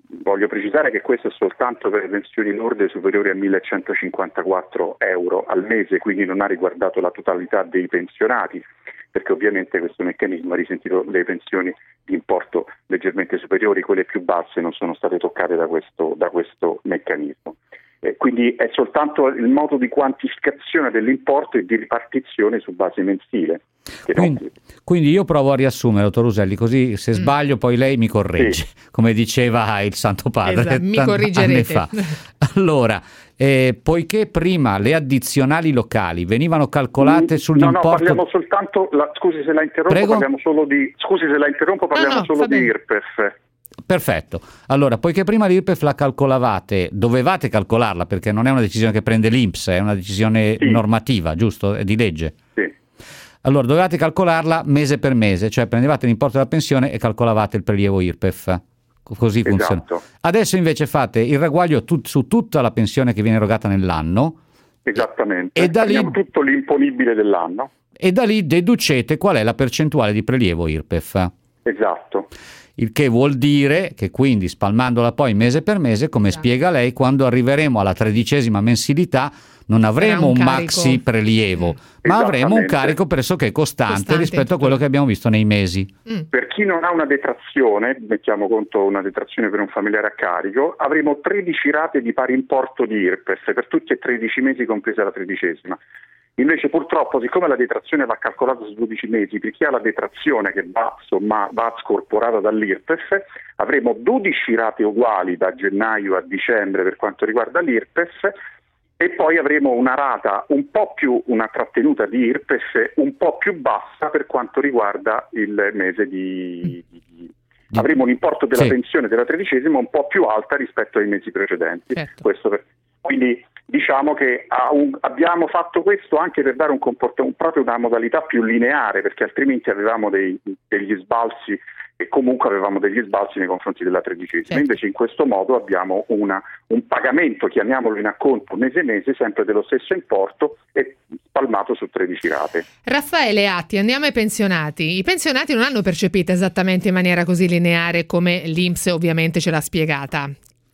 voglio precisare che questo è soltanto per le pensioni lorde superiori a millecentocinquantaquattro euro al mese, quindi non ha riguardato la totalità dei pensionati, perché ovviamente questo meccanismo ha risentito le pensioni di importo leggermente superiori, quelle più basse non sono state toccate da questo, da questo meccanismo. Eh, quindi è soltanto il modo di quantificazione dell'importo e di ripartizione su base mensile. Quindi, quindi io provo a riassumere, dottor Uselli, così se sbaglio mm. poi lei mi corregge, sì. come diceva il Santo Padre esatto, mi tanti corrigerete. anni fa. Allora, eh, poiché prima le addizionali locali venivano calcolate mm, sull'importo... No, no, parliamo soltanto, la, scusi se la interrompo, Prego? parliamo solo di... Scusi se la interrompo, parliamo no, no, solo di I R P E F. Perfetto, allora poiché prima l'I R P E F la calcolavate, dovevate calcolarla perché non è una decisione che prende l'I N P S, è una decisione sì. normativa, giusto? È di legge. Sì. Allora dovevate calcolarla mese per mese, cioè prendevate l'importo della pensione e calcolavate il prelievo I R P E F, così esatto. funziona. Adesso invece fate il ragguaglio tut- su tutta la pensione che viene erogata nell'anno. Esattamente, e da lì, tutto l'imponibile dell'anno. E da lì deducete qual è la percentuale di prelievo I R P E F. Esatto. Il che vuol dire che quindi spalmandola poi mese per mese, come esatto. spiega lei, quando arriveremo alla tredicesima mensilità non avremo un, un maxi prelievo, ma avremo un carico pressoché costante, costante rispetto a quello che abbiamo visto nei mesi. Mm. Per chi non ha una detrazione, mettiamo conto una detrazione per un familiare a carico, avremo tredici rate di pari importo di I R P E F per tutti e tredici mesi, compresa la tredicesima. Invece purtroppo, siccome la detrazione va calcolata su dodici mesi, per chi ha la detrazione che va, insomma, va scorporata dall'I R P E F, avremo dodici rate uguali da gennaio a dicembre per quanto riguarda l'I R P E F, e poi avremo una rata un po' più, una trattenuta di I R P E F un po' più bassa per quanto riguarda il mese di... di avremo un importo della sì. pensione della tredicesima un po' più alta rispetto ai mesi precedenti. Certo. Questo per, quindi diciamo che un, abbiamo fatto questo anche per dare un comportamento, proprio una modalità più lineare, perché altrimenti avevamo dei, degli sbalzi e comunque avevamo degli sbalzi nei confronti della tredicesima. Certo. Invece in questo modo abbiamo una, un pagamento, chiamiamolo in acconto mese mese, sempre dello stesso importo e spalmato su tredici rate. Raffaele Atti, andiamo ai pensionati. I pensionati non hanno percepito esattamente in maniera così lineare come l'I N P S ovviamente ce l'ha spiegata.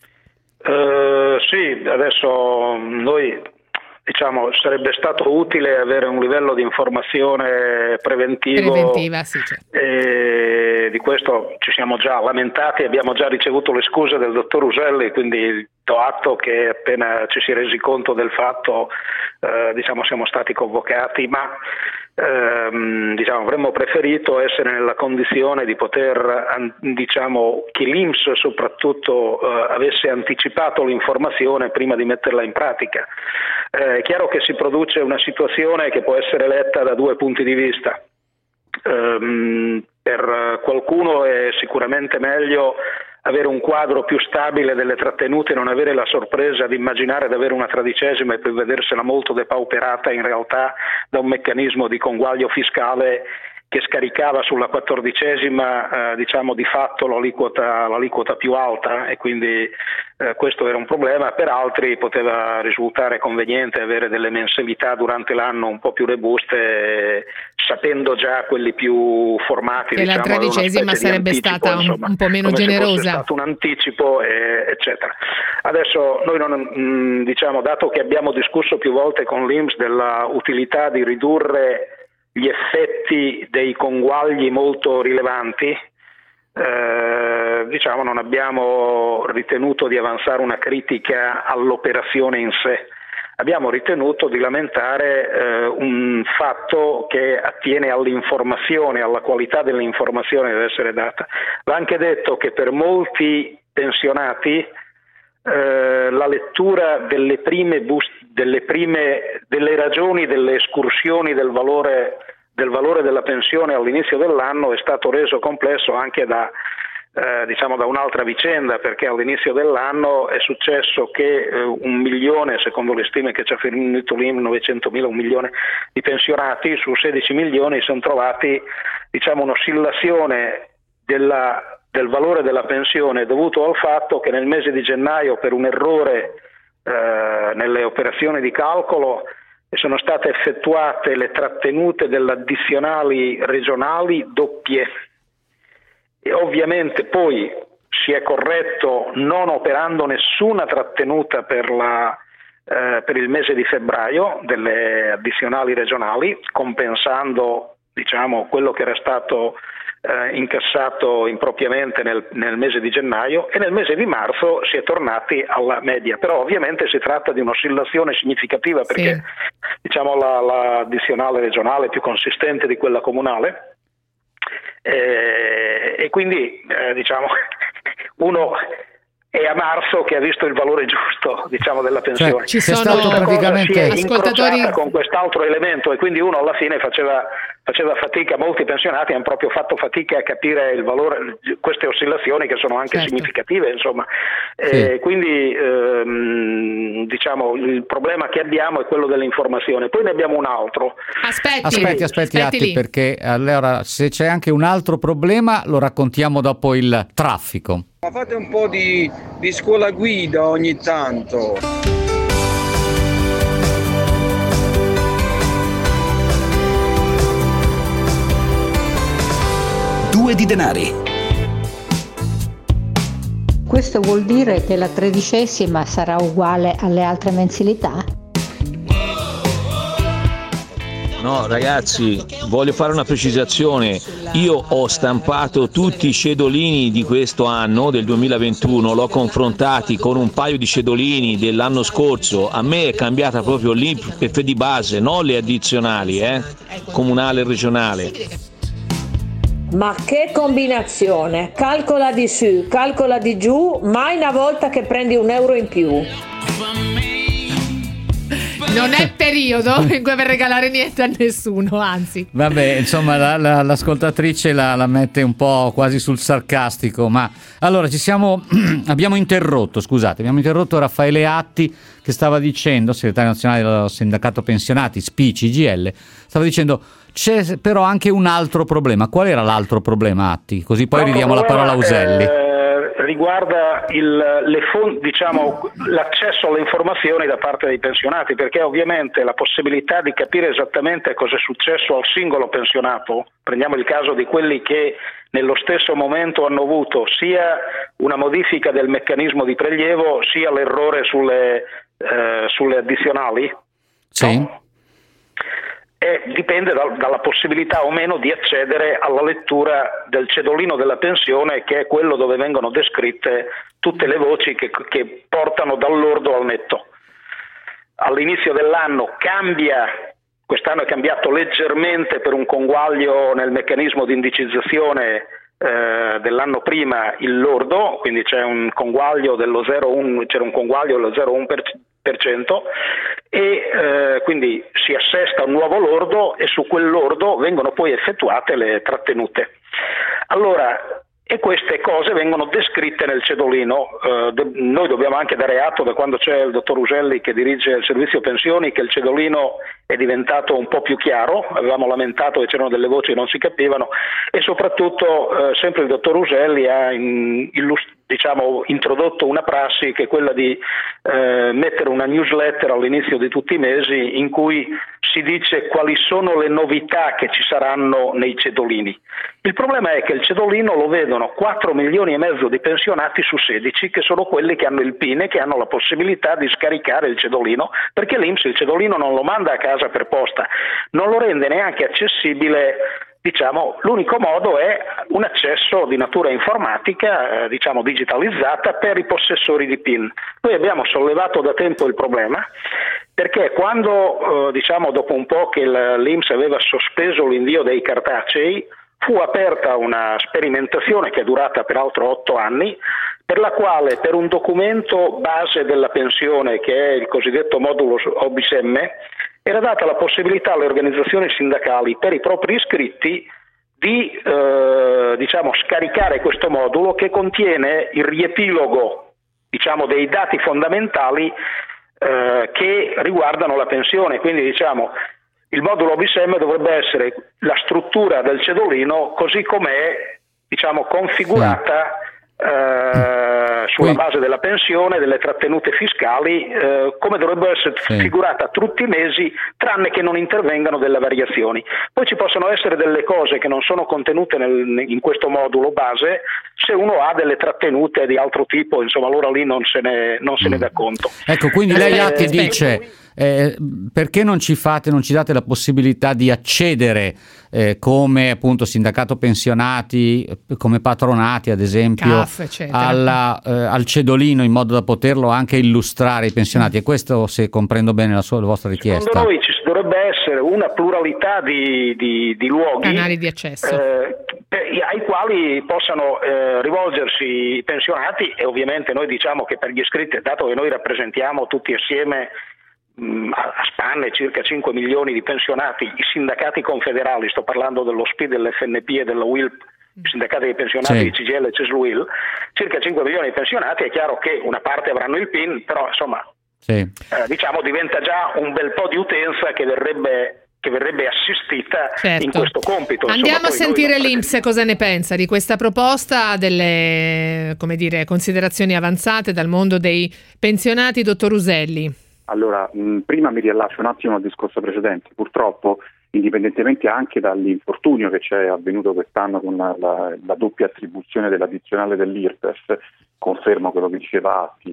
Uh, sì, adesso noi diciamo sarebbe stato utile avere un livello di informazione preventivo. Preventiva, sì, certo. E di questo ci siamo già lamentati, abbiamo già ricevuto le scuse del dottor Uselli, quindi do atto che appena ci si è resi conto del fatto eh, diciamo siamo stati convocati, ma ehm, diciamo avremmo preferito essere nella condizione di poter, diciamo, che l'I N P S soprattutto eh, avesse anticipato l'informazione prima di metterla in pratica. Eh, è chiaro che si produce una situazione che può essere letta da due punti di vista. Um, per qualcuno è sicuramente meglio avere un quadro più stabile delle trattenute e non avere la sorpresa di immaginare di avere una tredicesima e poi vedersela molto depauperata in realtà da un meccanismo di conguaglio fiscale che scaricava sulla quattordicesima eh, diciamo di fatto l'aliquota, l'aliquota più alta, e quindi eh, questo era un problema. Per altri poteva risultare conveniente avere delle mensilità durante l'anno un po' più robuste, eh, sapendo già quelli più formati che diciamo, la tredicesima sarebbe anticipo, stata un, insomma, un po' meno come generosa, se fosse stato un anticipo eh, eccetera. Adesso noi non, mh, diciamo dato che abbiamo discusso più volte con l'I N P S della utilità di ridurre gli effetti dei conguagli molto rilevanti, eh, diciamo non abbiamo ritenuto di avanzare una critica all'operazione in sé, abbiamo ritenuto di lamentare eh, un fatto che attiene all'informazione, alla qualità dell'informazione che deve essere data. Va anche detto che per molti pensionati eh, la lettura delle prime bus- delle prime delle ragioni delle escursioni del valore del valore della pensione all'inizio dell'anno è stato reso complesso anche da eh, diciamo da un'altra vicenda, perché all'inizio dell'anno è successo che eh, un milione, secondo le stime che ci ha fornito l'I N P S, novecentomila, un milione di pensionati su sedici milioni si sono trovati diciamo un'oscillazione della, del valore della pensione dovuto al fatto che nel mese di gennaio per un errore eh, nelle operazioni di calcolo sono state effettuate le trattenute delle addizionali regionali doppie, e ovviamente poi si è corretto non operando nessuna trattenuta per, la, eh, per il mese di febbraio delle addizionali regionali, compensando diciamo quello che era stato eh, incassato impropriamente nel, nel mese di gennaio, e nel mese di marzo si è tornati alla media, però ovviamente si tratta di un'oscillazione significativa perché sì. diciamo la, la addizionale regionale è più consistente di quella comunale, eh, e quindi eh, diciamo uno è a marzo che ha visto il valore giusto diciamo della pensione. Cioè, ci sono Questa praticamente cosa si è ascoltatori incrociata con quest'altro elemento, e quindi uno alla fine faceva faceva fatica, molti pensionati hanno proprio fatto fatica a capire il valore, queste oscillazioni che sono anche certo. significative, insomma. Sì. Eh, quindi ehm, diciamo il problema che abbiamo è quello dell'informazione. Poi ne abbiamo un altro. Aspetti, aspetti, aspetti, aspetti Atti, perché allora se c'è anche un altro problema lo raccontiamo dopo il traffico. Ma fate un po' di, di scuola guida ogni tanto. Due di denari. Questo vuol dire che la tredicesima sarà uguale alle altre mensilità? No ragazzi, voglio fare una precisazione. Io ho stampato tutti i cedolini di questo anno, del duemilaventuno, l'ho confrontati con un paio di cedolini dell'anno scorso. A me è cambiata proprio l'I P F di base, non le addizionali, eh? Comunale e regionale. Ma che combinazione, calcola di su, calcola di giù, mai una volta che prendi un euro in più. Non è periodo in cui per regalare niente a nessuno, anzi. Vabbè, insomma, la, la, l'ascoltatrice la, la mette un po' quasi sul sarcastico, ma allora ci siamo, abbiamo interrotto, scusate, abbiamo interrotto Raffaele Atti che stava dicendo, segretario nazionale del sindacato pensionati, S P I, C G I L, stava dicendo c'è però anche un altro problema. Qual era l'altro problema, Atti? Così poi ridiamo la parola a Uselli. Eh, riguarda il, le fond- diciamo, l'accesso alle informazioni da parte dei pensionati, perché ovviamente la possibilità di capire esattamente cosa è successo al singolo pensionato, prendiamo il caso di quelli che nello stesso momento hanno avuto sia una modifica del meccanismo di prelievo sia l'errore sulle, eh, sulle addizionali. Sì. No? E dipende dal, dalla possibilità o meno di accedere alla lettura del cedolino della pensione, che è quello dove vengono descritte tutte le voci che, che portano dal lordo al netto. All'inizio dell'anno cambia, quest'anno è cambiato leggermente per un conguaglio nel meccanismo di indicizzazione eh, dell'anno prima il lordo, quindi c'è un conguaglio dello zero virgola uno, c'era un conguaglio dello zero virgola uno per cento e eh, quindi si assesta un nuovo lordo e su quel lordo vengono poi effettuate le trattenute. Allora, e queste cose vengono descritte nel cedolino. Eh, de- noi dobbiamo anche dare atto, da quando c'è il dottor Uselli che dirige il servizio pensioni, che il cedolino è diventato un po' più chiaro. Avevamo lamentato che c'erano delle voci che non si capivano, e soprattutto eh, sempre il dottor Uselli ha in, illust- diciamo, introdotto una prassi che è quella di eh, mettere una newsletter all'inizio di tutti i mesi in cui si dice quali sono le novità che ci saranno nei cedolini. Il problema è che il cedolino lo vedono quattro milioni e mezzo di pensionati su sedici, che sono quelli che hanno il P I N E, che hanno la possibilità di scaricare il cedolino, perché l'I N P S il cedolino non lo manda a casa per posta, non lo rende neanche accessibile. Diciamo, l'unico modo è un accesso di natura informatica, eh, diciamo digitalizzata, per i possessori di P I N. Noi abbiamo sollevato da tempo il problema, perché quando, eh, diciamo, dopo un po' che l'I N P S aveva sospeso l'invio dei cartacei, fu aperta una sperimentazione che è durata peraltro otto anni, per la quale per un documento base della pensione, che è il cosiddetto modulo O B I S M, era data la possibilità alle organizzazioni sindacali per i propri iscritti di eh, diciamo, scaricare questo modulo, che contiene il riepilogo, diciamo, dei dati fondamentali eh, che riguardano la pensione. Quindi, diciamo, il modulo O B I S M dovrebbe essere la struttura del cedolino così com'è, diciamo, configurata eh, sulla, sulla Qui. base della pensione, delle trattenute fiscali, eh, come dovrebbero essere Sì. figurate tutti i mesi, tranne che non intervengano delle variazioni. Poi ci possono essere delle cose che non sono contenute nel, in questo modulo base, se uno ha delle trattenute di altro tipo, insomma, allora lì non se ne, non se ne dà conto. Ecco, quindi lei Eh, ha che aspetta. dice, eh, perché non ci fate, non ci date la possibilità di accedere eh, come appunto sindacato pensionati, eh, come patronati ad esempio, C A F, eccetera. alla, eh, al cedolino, in modo da poterlo anche illustrare ai pensionati? E questo, se comprendo bene la, sua, la vostra richiesta. Secondo noi ci dovrebbe essere una pluralità di, di, di luoghi, Canali di accesso. eh, per- ai quali possano eh, rivolgersi i pensionati, e ovviamente noi diciamo che per gli iscritti, dato che noi rappresentiamo tutti assieme mh, a a spanne circa cinque milioni di pensionati, i sindacati confederali, sto parlando dello S P I, dell'F N P e della U I L P, i sindacati dei pensionati Sì. di C G I L e CESL-U I L, circa cinque milioni di pensionati, è chiaro che una parte avranno il P I N, però insomma Sì. eh, diciamo diventa già un bel po' di utenza che verrebbe che verrebbe assistita Certo. in questo compito. Insomma, Andiamo a poi noi sentire non l'I N P S cosa ne pensa di questa proposta, delle, come dire, considerazioni avanzate dal mondo dei pensionati. Dottor Uselli. Allora, mh, prima mi riallaccio un attimo al discorso precedente. Purtroppo, indipendentemente anche dall'infortunio che c'è avvenuto quest'anno con la, la, la doppia attribuzione dell'addizionale dell'I R P E F, confermo quello che diceva Atti,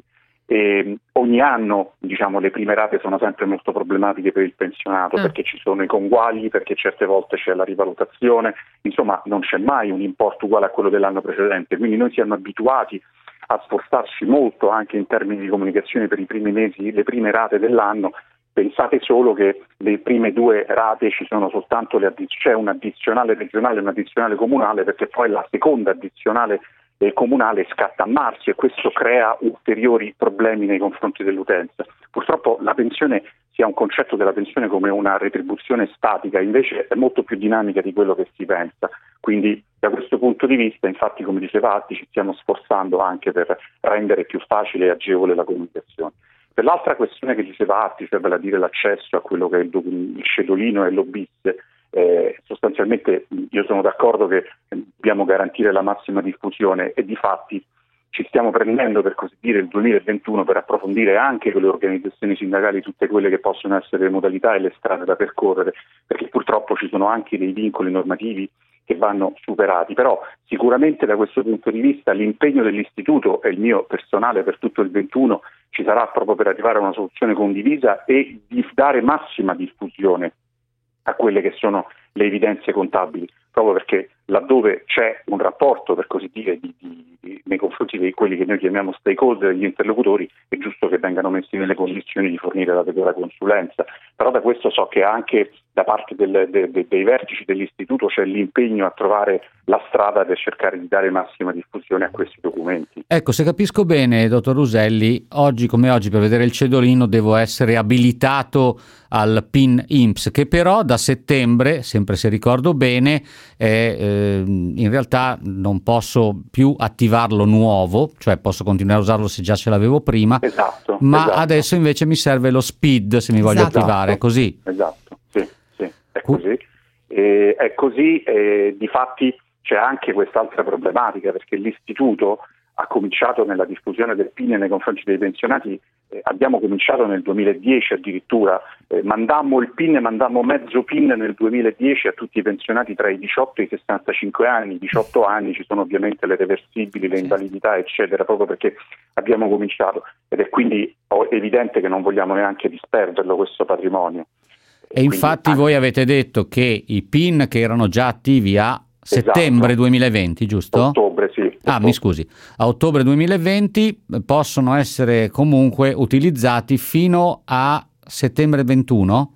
e ogni anno, diciamo, le prime rate sono sempre molto problematiche per il pensionato, Ah. perché ci sono i conguagli, perché certe volte c'è la rivalutazione, insomma non c'è mai un importo uguale a quello dell'anno precedente, quindi noi siamo abituati a spostarci molto anche in termini di comunicazione per i primi mesi, le prime rate dell'anno. Pensate solo che le prime due rate ci sono soltanto le addiz- c'è un addizionale regionale e un addizionale comunale, perché poi la seconda addizionale eh, comunale scatta a marzo, e questo crea ulteriori problemi nei confronti dell'utenza. Purtroppo la pensione si ha un concetto della pensione come una retribuzione statica, invece è molto più dinamica di quello che si pensa. Quindi da questo punto di vista, infatti, come diceva Atti, ci stiamo sforzando anche per rendere più facile e agevole la comunicazione. Per l'altra questione che diceva Atti, cioè vale a dire l'accesso a quello che è il, doc- il cedolino e l'O B I S, eh, sostanzialmente io sono d'accordo che dobbiamo garantire la massima diffusione, e difatti ci stiamo prendendo, per così dire, il duemilaventuno per approfondire anche con le organizzazioni sindacali tutte quelle che possono essere le modalità e le strade da percorrere, perché purtroppo ci sono anche dei vincoli normativi che vanno superati. Però sicuramente da questo punto di vista l'impegno dell'istituto, e il mio personale per tutto il ventuno, ci sarà proprio per arrivare a una soluzione condivisa e di dare massima diffusione a quelle che sono le evidenze contabili, proprio perché laddove c'è un rapporto, per così dire, di, di, di, nei confronti di quelli che noi chiamiamo stakeholder, gli interlocutori, è giusto che vengano messi nelle condizioni di fornire la adeguata consulenza. Però da questo so che anche da parte del, de, de, dei vertici dell'istituto c'è l'impegno a trovare la strada per cercare di dare massima diffusione a questi documenti. Ecco, se capisco bene, dottor Uselli, oggi come oggi per vedere il cedolino devo essere abilitato al P I N I N P S, che però da settembre, sempre se ricordo bene, è, eh, in realtà non posso più attivarlo nuovo, cioè posso continuare a usarlo se già ce l'avevo prima, Esatto, ma esatto. adesso invece mi serve lo S P I D se mi voglio Esatto. attivare, è così? Esatto, sì, sì, è così. E, è così, e difatti c'è anche quest'altra problematica, perché l'istituto ha cominciato nella diffusione del P I N nei confronti dei pensionati, eh, abbiamo cominciato nel duemiladieci addirittura, eh, mandammo il P I N, mandammo mezzo P I N nel duemiladieci a tutti i pensionati tra i diciotto e i sessantacinque anni, diciotto anni, ci sono ovviamente le reversibili, le invalidità eccetera, proprio perché abbiamo cominciato, ed è quindi evidente che non vogliamo neanche disperderlo questo patrimonio. E infatti voi avete detto che i P I N che erano già attivi a settembre Esatto. duemilaventi, giusto? Ottobre, sì. Ah, ottobre. mi scusi, a ottobre duemilaventi possono essere comunque utilizzati fino a settembre ventuno?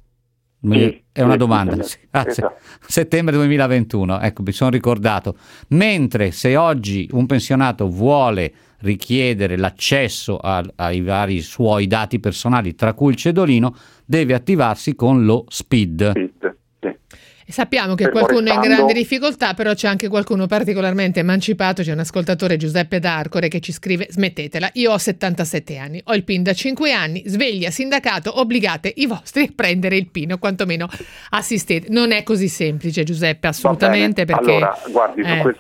Sì, È una sì, domanda. sì, Sì, grazie. esatto. Settembre duemilaventuno, ecco, mi sono ricordato. Mentre se oggi un pensionato vuole richiedere l'accesso a- ai vari suoi dati personali, tra cui il cedolino, deve attivarsi con lo S P I D. Sì, sì. E sappiamo che Fermo qualcuno è in restando- grande difficoltà, però c'è anche qualcuno particolarmente emancipato. C'è un ascoltatore, Giuseppe D'Arcore, che ci scrive: smettetela, io ho settantasette anni, ho il P I N da cinque anni, sveglia sindacato, obbligate i vostri a prendere il P I N, o quantomeno assistete. Non è così semplice, Giuseppe, assolutamente, Va bene. perché Allora, guardi, su eh. questo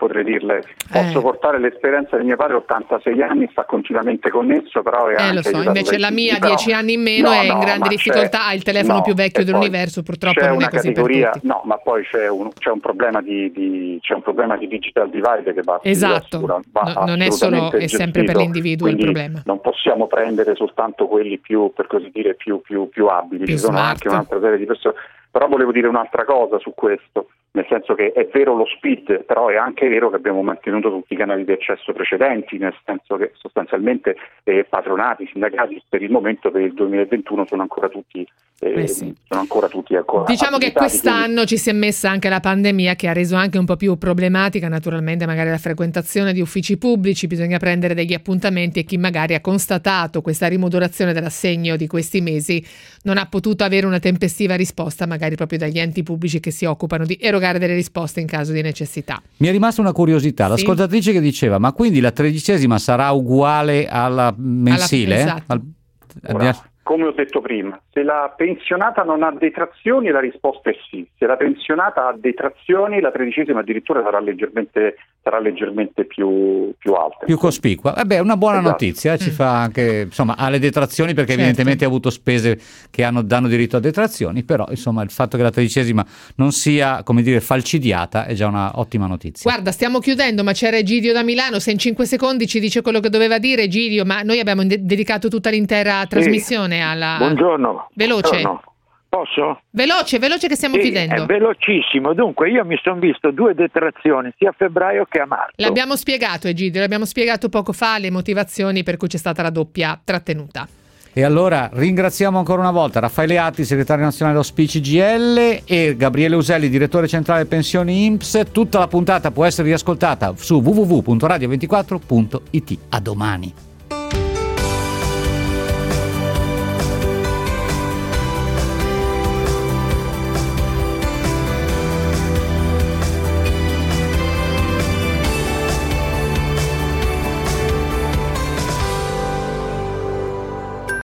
potrei dirle, posso Eh. portare l'esperienza di mio padre, ottantasei anni, sta continuamente connesso, però è Eh, anche lo so, aiutato invece dai la figli, mia, però- dieci anni in meno, No, è in no, grande ma difficoltà, c'è- ha il telefono no, più vecchio e poi dell'universo, purtroppo c'è non è una così per categoria, tutti. no, ma poi c'è un, c'è un problema di, di c'è un problema di digital divide che va Esatto. assicura- va No- non è solo- assolutamente è sempre per gestito, l'individuo il quindi problema. non possiamo prendere soltanto quelli più, per così dire, più, più, più abili, Più ci sono smart. anche un'altra serie di persone, però volevo dire un'altra cosa su questo. Nel senso che è vero lo speed, però è anche vero che abbiamo mantenuto tutti i canali di accesso precedenti, nel senso che sostanzialmente eh, patronati, sindacati per il momento per il duemilaventuno sono ancora tutti eh, Eh sì. sono ancora tutti ancora Diciamo che abilitati, quest'anno ci si è messa anche la pandemia, che ha reso anche un po' più problematica naturalmente magari la frequentazione di uffici pubblici, bisogna prendere degli appuntamenti, e chi magari ha constatato questa rimodulazione dell'assegno di questi mesi non ha potuto avere una tempestiva risposta magari proprio dagli enti pubblici che si occupano di erogare delle risposte in caso di necessità. Mi è rimasta una curiosità, Sì. l'ascoltatrice che diceva, ma quindi la tredicesima sarà uguale alla mensile? esatto. Al- Ora, come ho detto prima, se la pensionata non ha detrazioni la risposta è sì, se la pensionata ha detrazioni la tredicesima addirittura sarà leggermente, sarà leggermente più, più alta. Più cospicua. Vabbè, è una buona Esatto. notizia, eh, ci Mm. fa anche, insomma, ha le detrazioni perché Certo. evidentemente ha avuto spese che hanno, danno diritto a detrazioni, però insomma il fatto che la tredicesima non sia, come dire, falcidiata è già una ottima notizia. Guarda, stiamo chiudendo, ma c'era Egidio da Milano, se in cinque secondi ci dice quello che doveva dire. Egidio, ma noi abbiamo de- dedicato tutta l'intera trasmissione alla... Buongiorno. Veloce. Buongiorno. Posso? Veloce, veloce che stiamo Sì, chiudendo. è velocissimo. Dunque, io mi sono visto due detrazioni sia a febbraio che a marzo. L'abbiamo spiegato, Egidio, l'abbiamo spiegato poco fa, le motivazioni per cui c'è stata la doppia trattenuta. E allora ringraziamo ancora una volta Raffaele Atti, segretario nazionale dello S P I C G L, e Gabriele Uselli, direttore centrale pensioni I N P S. Tutta la puntata può essere riascoltata su w w w punto radio ventiquattro punto i t. A domani.